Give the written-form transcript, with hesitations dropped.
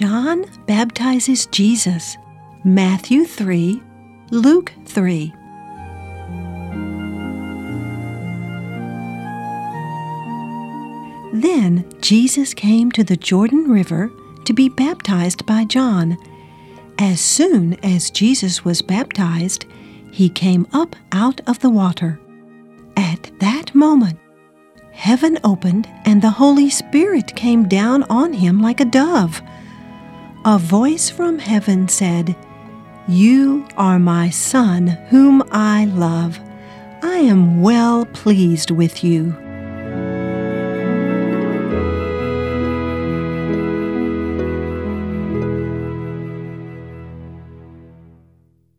John baptizes Jesus. Matthew 3, Luke 3. Then Jesus came to the Jordan River to be baptized by John. As soon as Jesus was baptized, he came up out of the water. At that moment, heaven opened and the Holy Spirit came down on him like a dove. A voice from heaven said, "You are my Son, whom I love. I am well pleased with you."